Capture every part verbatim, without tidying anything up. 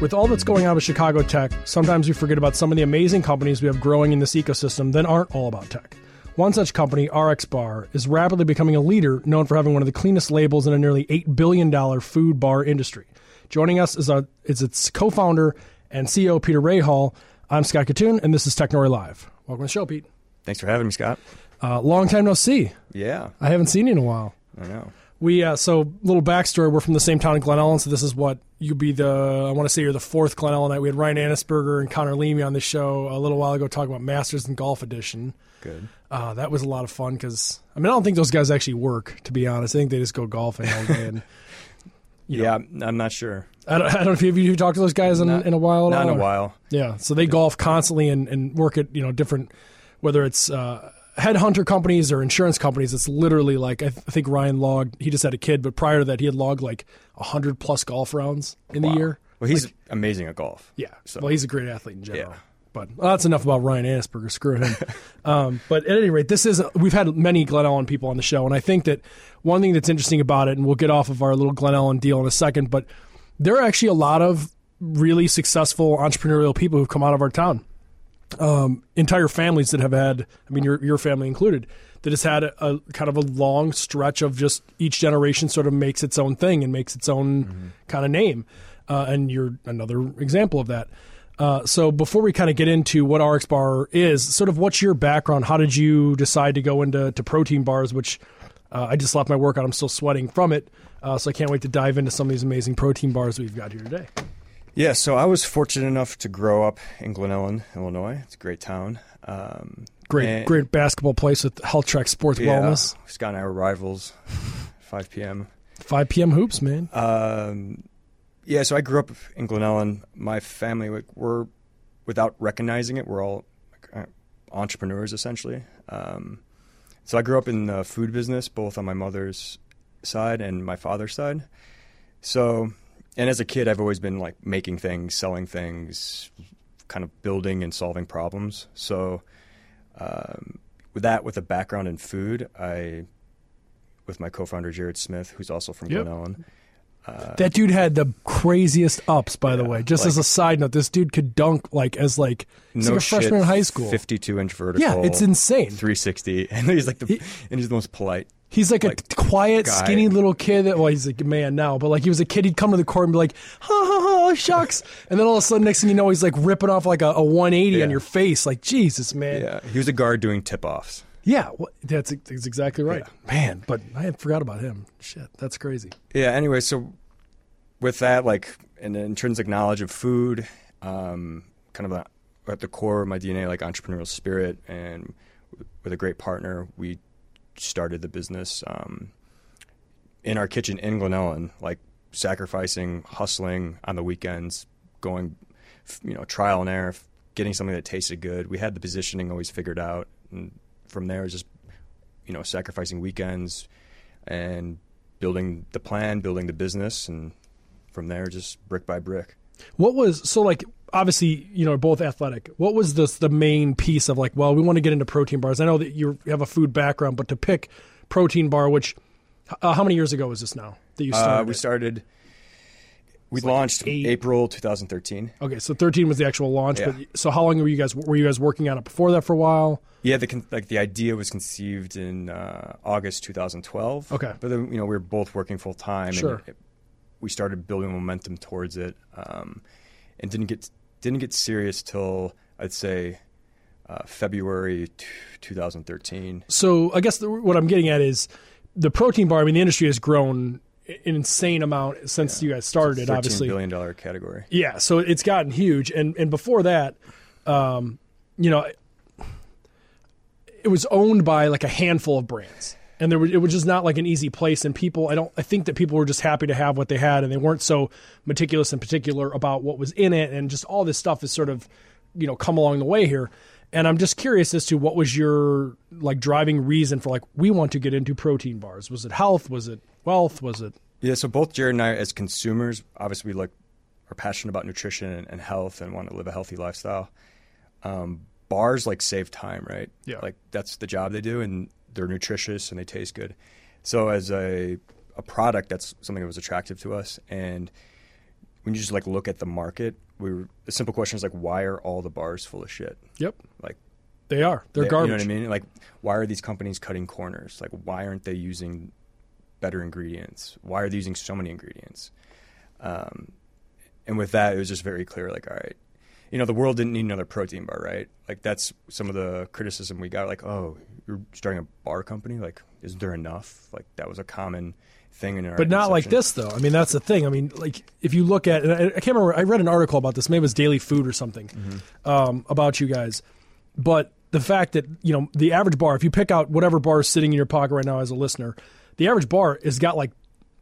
With all that's going on with Chicago tech, sometimes we forget about some of the amazing companies we have growing in this ecosystem that aren't all about tech. One such company, R X Bar, is rapidly becoming a leader known for having one of the cleanest labels in a nearly eight billion dollars food bar industry. Joining us is, a, is its co-founder and C E O, Peter Rahal. I'm Scott Katoon, and this is Technori Live. Welcome to the show, Pete. Thanks for having me, Scott. Uh, long time no see. Yeah. I haven't seen you in a while. I know. We uh, so little backstory. We're from the same town in Glen Ellen, so this is what you'd be the. I want to say you're the fourth Glen Ellenite. We had Ryan Annisberger and Connor Leamy on the show a little while ago talking about Masters and Golf Edition. Good. Uh, that was a lot of fun because I mean I don't think those guys actually work, to be honest. I think they just go golfing all day. And you yeah, know, I'm not sure. I don't, I don't know if you, you talked to those guys in, not, in a while. At not all, in a or? while. Yeah, so they golf constantly and, and work at you know different, whether it's. Uh, headhunter companies or insurance companies. It's literally like I, th- I think Ryan logged. He just had a kid, but prior to that, he had logged like a hundred plus golf rounds in Wow. the year. Well, he's like, amazing at golf. Yeah. So. Well, he's a great athlete in general. Yeah. But well, that's enough about Ryan Annisberger. Screw him. um, but at any rate, this is we've had many Glen Ellen people on the show, and I think that one thing that's interesting about it, and we'll get off of our little Glen Ellen deal in a second, but there are actually a lot of really successful entrepreneurial people who've come out of our town. Um, entire families that have had, I mean, your your family included, that has had a, a kind of a long stretch of just each generation sort of makes its own thing and makes its own mm-hmm. kind of name. Uh, and you're another example of that. Uh, so before we kind of get into what R X Bar is, sort of what's your background? How did you decide to go into to protein bars, which uh, I just left my workout. I'm still sweating from it. Uh, so I can't wait to dive into some of these amazing protein bars we've got here today. Yeah, so I was fortunate enough to grow up in Glen Ellen, Illinois. It's a great town. Um, great, and, great basketball place with Health Track Sports yeah, Wellness. Scott and I were rivals. five p.m. five p.m. hoops, man. Um, yeah, so I grew up in Glen Ellen. My family, like, we're, without recognizing it, we're all like, entrepreneurs, essentially. Um, so I grew up in the food business, both on my mother's side and my father's side. So... And as a kid, I've always been like making things, selling things, kind of building and solving problems. So um, with that, with a background in food, I, with my co-founder, Jared Smith, who's also from yep. Glen Ellen. Uh, that dude had the craziest ups, by yeah, the way. Just like, as a side note, this dude could dunk like as like, he's no like a shit, freshman in high school. fifty-two inch vertical. Yeah, it's insane. three sixty. And he's like the, he, and he's the most polite. He's like, like a quiet, guy. skinny little kid. That, well, he's like a man now, but like he was a kid. He'd come to the court and be like, ha ha ha, shucks. And then all of a sudden, next thing you know, he's like ripping off like a, a one eighty yeah. on your face. Like, Jesus, man. Yeah, he was a guard doing tip-offs. Yeah, well, that's, that's exactly right. Yeah. Man, but I had forgot about him. Shit, that's crazy. Yeah, anyway, so with that, like an intrinsic knowledge of food, um, kind of a, at the core of my D N A, like entrepreneurial spirit, and with a great partner, we started the business um, in our kitchen in Glen Ellen, like sacrificing, hustling on the weekends, going, you know, trial and error, getting something that tasted good. We had the positioning always figured out, and from there, just, you know, sacrificing weekends and building the plan, building the business, and from there, just brick by brick. What was, so like, obviously, you know, both athletic. What was the, the main piece of like, well, we want to get into protein bars. I know that you have a food background, but to pick protein bar, which, uh, how many years ago was this now that you started? Uh, we it? started, we like launched eight. April twenty thirteen. Okay, so thirteen was the actual launch. Yeah. But so how long were you guys, were you guys working on it before that for a while? Yeah, the like the idea was conceived in uh, August twenty twelve. Okay. But then, you know, we were both working full time. Sure. And it, we started building momentum towards it, um, and didn't get didn't get serious till I'd say uh, February twenty thirteen. So I guess the, what I'm getting at is the protein bar. I mean, the industry has grown an insane amount since yeah. you guys started it. Obviously, thirteen billion dollars category. Yeah, so it's gotten huge, and and before that, um, you know, it was owned by like a handful of brands. And there was, it was just not like an easy place. And people, I don't, I think that people were just happy to have what they had, and they weren't so meticulous and particular about what was in it. And just all this stuff has sort of, you know, come along the way here. And I'm just curious as to what was your like driving reason for like, we want to get into protein bars. Was it health? Was it wealth? Was it? Yeah. So both Jared and I, as consumers, obviously we like are passionate about nutrition and, and health and want to live a healthy lifestyle. Um, bars like save time, right? Yeah. Like that's the job they do, and they're nutritious and they taste good. So as a a product, that's something that was attractive to us. And when you just like look at the market, we were, the simple question is like, why are all the bars full of shit? Yep. Like they are. They're they, garbage. You know what I mean? Like, why are these companies cutting corners? Like, why aren't they using better ingredients? Why are they using so many ingredients? Um, and with that, it was just very clear, like, all right, you know, the world didn't need another protein bar, right? Like, that's some of the criticism we got. Like, oh, you're starting a bar company? Like, isn't there enough? Like, that was a common thing in our But not like conception. this, though. I mean, that's the thing. I mean, like, if you look at, and I, I can't remember, I read an article about this, maybe it was Daily Food or something, mm-hmm. um, about you guys. But the fact that, you know, the average bar, if you pick out whatever bar is sitting in your pocket right now as a listener, the average bar has got like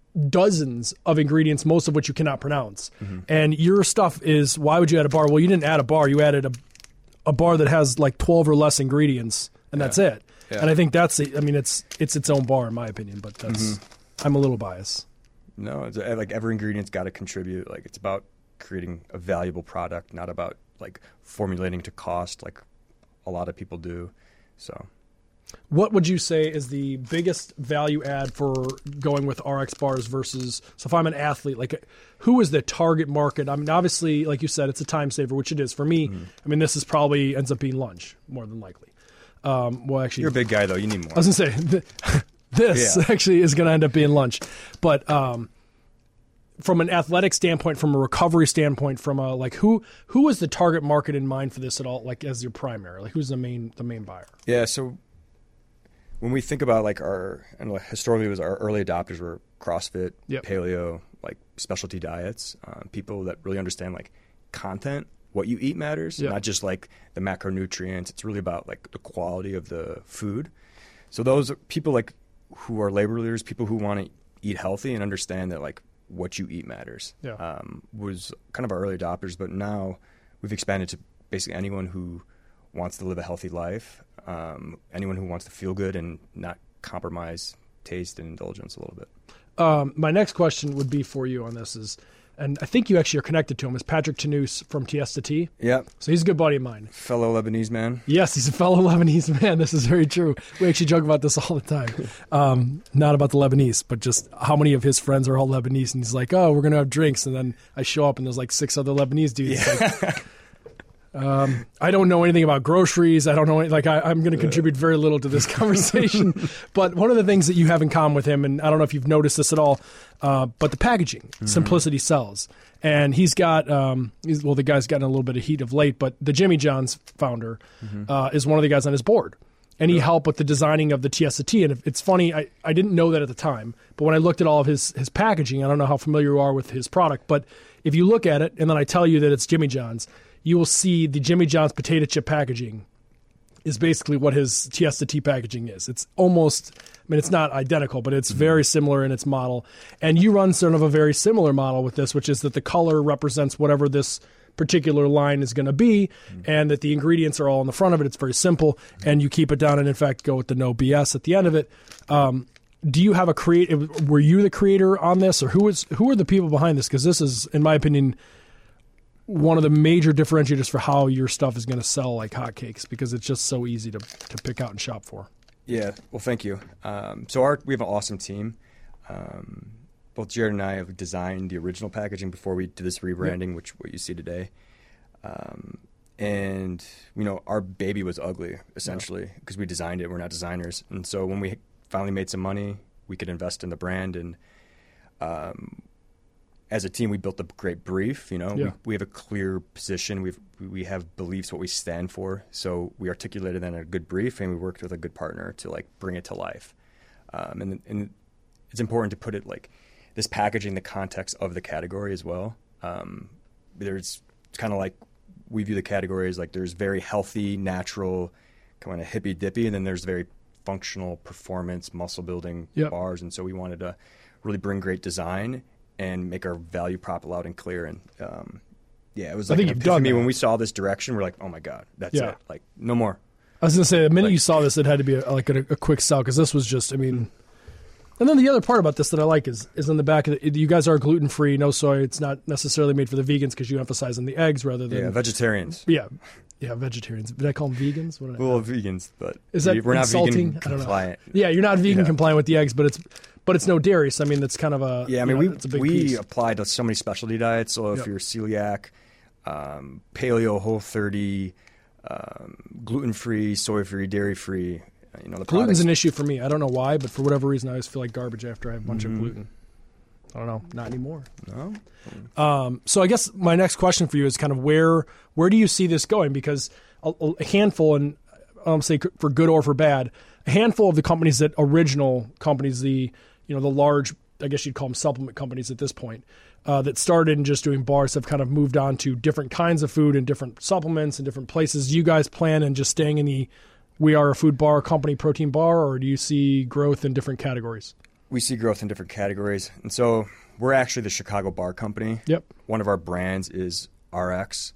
dozens of ingredients, most of which you cannot pronounce. Mm-hmm. And your stuff is, why would you add a bar? Well, you didn't add a bar. You added a, a bar that has like twelve or less ingredients, and yeah. that's it. Yeah. And I think that's, I mean, it's it's its own bar in my opinion, but that's, mm-hmm. I'm a little biased. No, it's like every ingredient's got to contribute. Like, it's about creating a valuable product, not about like formulating to cost like a lot of people do. So what would you say is the biggest value add for going with R X bars versus, so if I'm an athlete, like who is the target market? I mean, obviously, like you said, it's a time saver, which it is. For me, mm-hmm. I mean, this is probably ends up being lunch more than likely. Um, well, actually, you're a big guy though. You need more. I was going to say, this yeah. actually is going to end up being lunch. But um, from an athletic standpoint, from a recovery standpoint, from a, like who who is the target market in mind for this at all, like as your primary? Like who's the main the main buyer? Yeah, so when we think about like our, and like historically it was our early adopters were CrossFit, yep. paleo, like specialty diets, um, people that really understand like content, what you eat matters, yep. not just like the macronutrients. It's really about like the quality of the food. So those are people like who are labor leaders, people who want to eat healthy and understand that like what you eat matters. Yeah. Um, was kind of our early adopters, but now we've expanded to basically anyone who wants to live a healthy life, um, anyone who wants to feel good and not compromise taste and indulgence a little bit. Um, my next question would be for you on this is, and I think you actually are connected to him, is Patrick Tanous from T S T. Yeah. So he's a good buddy of mine. Fellow Lebanese man. Yes, he's a fellow Lebanese man. This is very true. We actually joke about this all the time. Um, not about the Lebanese, but just how many of his friends are all Lebanese. And he's like, oh, we're going to have drinks. And then I show up and there's like six other Lebanese dudes. Yeah. Like, Um, I don't know anything about groceries. I don't know any, like I, I'm going to contribute very little to this conversation. But one of the things that you have in common with him, and I don't know if you've noticed this at all, uh, but the packaging, mm-hmm. simplicity sells. And he's got, um, he's, well, the guy's gotten a little bit of heat of late, but the Jimmy John's founder mm-hmm. uh, is one of the guys on his board. And he yeah. helped with the designing of the T S T. And it's funny, I, I didn't know that at the time, but when I looked at all of his, his packaging, I don't know how familiar you are with his product, but if you look at it and then I tell you that it's Jimmy John's, you will see the Jimmy John's potato chip packaging is basically what his T S T packaging is. It's almost, I mean, it's not identical, but it's mm-hmm. very similar in its model. And you run sort of a very similar model with this, which is that the color represents whatever this particular line is going to be, mm-hmm. and that the ingredients are all in the front of it. It's very simple, mm-hmm. and you keep it down and, in fact, go with the no B S at the end of it. Um, do you have a creative, were you the creator on this, or who is who are the people behind this? Because this is, in my opinion, one of the major differentiators for how your stuff is going to sell like hotcakes, because it's just so easy to to pick out and shop for. Yeah, well, thank you. Um, so our we have an awesome team. Um, both Jared and I have designed the original packaging before we did this rebranding, yep. which what you see today. Um, and you know, our baby was ugly essentially because yep. we designed it. We're not designers, and so when we finally made some money, we could invest in the brand and. Um, As a team, we built a great brief. You know, yeah. we, we have a clear position. We've we have beliefs, what we stand for. So we articulated that in a good brief, and we worked with a good partner to like bring it to life. Um, and and it's important to put it like this packaging, the context of the category as well. Um, there's it's kind of like we view the category as like there's very healthy, natural, kind of hippy dippy, and then there's very functional, performance, muscle building yep. bars. And so we wanted to really bring great design and make our value prop loud and clear. And um, yeah, it was like I think an you've done epiphany that. when we saw this direction. We're like, oh my god, that's yeah. it. Like no more. I was gonna say the minute like, you saw this, it had to be a, like a, a quick sell, because this was just, I mean. And then the other part about this that I like is is in the back of it, you guys are gluten free, no soy. It's not necessarily made for the vegans because you emphasize on the eggs rather than yeah vegetarians. Yeah, yeah, vegetarians. Did I call them vegans? What well, vegans, but is that we're not insulting? vegan compliant. Yeah, you're not vegan yeah. compliant with the eggs, but it's but it's no dairy. So I mean, that's kind of a yeah. I mean, you know, we it's a big we piece. apply to so many specialty diets. So if Yep. you're celiac, um, paleo, Whole thirty, um, gluten free, soy free, dairy free, you know the Gluten's products. an issue for me. I don't know why, but for whatever reason, I always feel like garbage after I have a bunch Mm-hmm. of gluten. I don't know, not anymore. No? Um, so I guess my next question for you is kind of where where do you see this going? Because a, a handful, and I don't say for good or for bad, a handful of the companies that original companies, the you know the large, I guess you'd call them supplement companies at this point, uh, that started in just doing bars have kind of moved on to different kinds of food and different supplements and different places. Do you guys plan on just staying in the we are a food bar company, protein bar, or do you see growth in different categories? We see growth in different categories. And so we're actually the Chicago Bar Company. Yep. One of our brands is R X.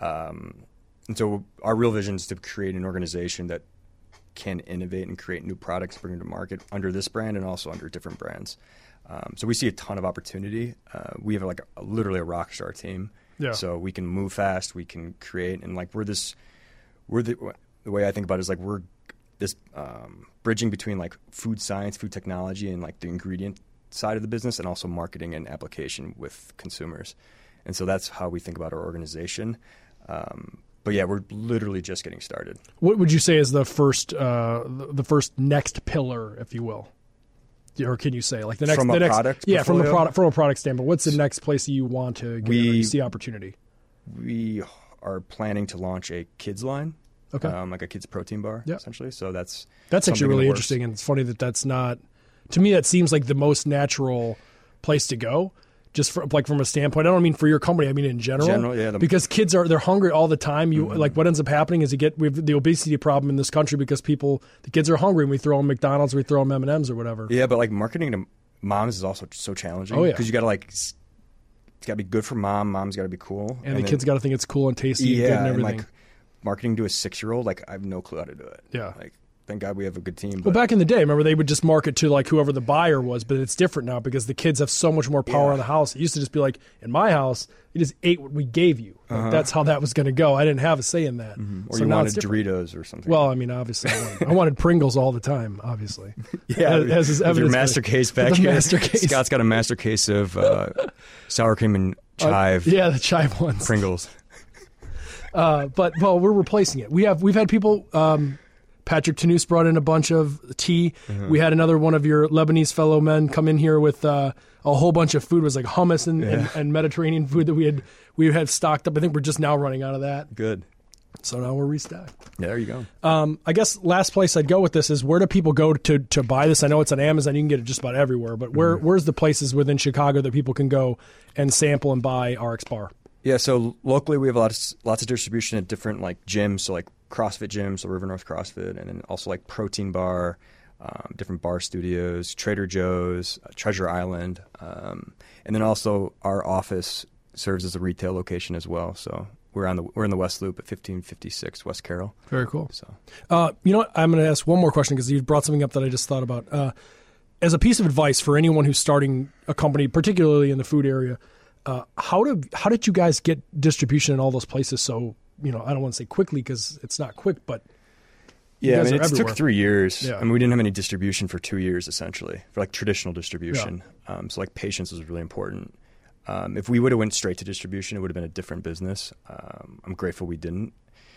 Um, and so our real vision is to create an organization that can innovate and create new products, bring them to market under this brand and also under different brands. Um, so we see a ton of opportunity. Uh, we have like a, literally a rock star team. Yeah. So we can move fast, we can create, and like we're this, we're the, the way I think about it is like we're this um, bridging between like food science, food technology, and like the ingredient side of the business, and also marketing and application with consumers. And so that's how we think about our organization. Um, but yeah, we're literally just getting started. What would you say is the first uh, the first next pillar, if you will? Or can you say like the next From a the next, product yeah from a portfolio? product from a product standpoint? What's the next place you want to get We- in or you see opportunity? We are planning to launch a kids line, Okay, um, like a kids protein bar, Yeah. essentially. So that's that's actually something in the really works. interesting, and it's funny that that's not. To me, that seems like the most natural place to go. Just for, like from a standpoint, I don't mean for your company. I mean in general. General, yeah, the- because kids are they're hungry all the time. You like what ends up happening is you get we have the obesity problem in this country because people the kids are hungry and we throw them McDonald's, we throw them M and M's or whatever. Yeah, but like marketing to moms is also so challenging. Oh, yeah. Because you got to like, s- it's got to be good for mom. Mom's got to be cool. And, the then- kids got to think it's cool and tasty and yeah, good and and everything. like marketing to a six-year-old, like I have no clue how to do it. Yeah. Like thank God we have a good team. Well, But back in the day, remember they would just market to like whoever the buyer was, but it's different now because the kids have so much more power Yeah. in the house. It used to just be like, in my house, you just ate what we gave you. Like, Uh-huh. that's how that was going to go. I didn't have a say in that. or So you now wanted it's different. Doritos or something. Well, I mean, obviously, I wanted, I wanted Pringles all the time. Obviously, yeah, as- as is with your evidenced by- master case back the here. master case. Scott's got a master case of uh, sour cream and chive Uh, yeah, the chive ones. Pringles. Uh, but well, we're replacing it. We have we've had people. Um, Patrick Tanous brought in a bunch of tea. Mm-hmm. We had another one of your Lebanese fellow men come in here with uh, a whole bunch of food. It was like hummus and, and, and Mediterranean food that we had we had stocked up. I think we're just now running out of that, Good. so now we're restocked. Yeah, there you go. Um, I guess last place I'd go with this is where do people go to to buy this? I know it's on Amazon. You can get it just about everywhere. But where where's the places within Chicago that people can go and sample and buy R X Bar? Yeah, so locally we have lots lots of distribution at different like gyms, so like CrossFit gyms, so River North CrossFit, and then also like Protein Bar, um, different bar studios, Trader Joe's, uh, Treasure Island, um, and then also our office serves as a retail location as well. So we're on the we're in the West Loop at fifteen fifty-six West Carroll. Very cool. So Uh, you know what? I'm going to ask one more question because you brought something up that I just thought about. Uh, as a piece of advice for anyone who's starting a company, particularly in the food area, uh, how do how did you guys get distribution in all those places? So you know, I don't want to say quickly because it's not quick, but you yeah, I guys mean are it everywhere. took three years. Yeah. I mean we didn't have any distribution for two years essentially for like traditional distribution. Um, so like patience was really important. Um, if we would have went straight to distribution, it would have been a different business. Um, I'm grateful we didn't.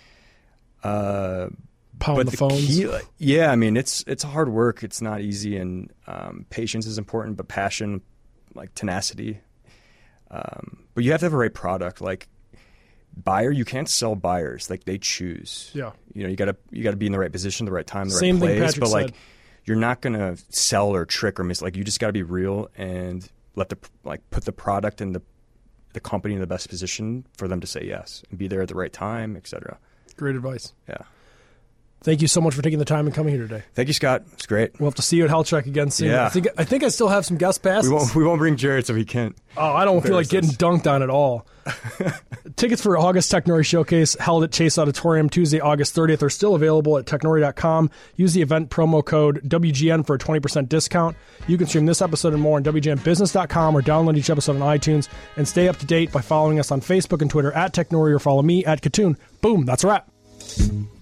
Uh, pound but the, the phones. key, like, yeah, I mean it's it's hard work. It's not easy, and um, patience is important, but passion, like tenacity. Um, but you have to have a right product. Like buyer, you can't sell buyers. Like they choose. Yeah. You know, you gotta you gotta be in the right position, the right time, the Same right thing place. Patrick but like said. you're not gonna sell or trick or miss. Like you just gotta be real and let the like put the product and the the company in the best position for them to say yes and be there at the right time, et cetera. Great advice. Yeah. Thank you so much for taking the time and coming here today. Thank you, Scott. It's great. We'll have to see you at Health Check again soon. Yeah. I think I think I still have some guest passes. We won't we won't bring Jared so he can't. Oh, I don't feel like getting Embarrass dunked on at all. Tickets for August Technori Showcase held at Chase Auditorium Tuesday, August thirtieth are still available at technori dot com. Use the event promo code W G N for a twenty percent discount. You can stream this episode and more on W G N business dot com or download each episode on iTunes and stay up to date by following us on Facebook and Twitter at Technori or follow me at Katoon. Boom, that's a wrap.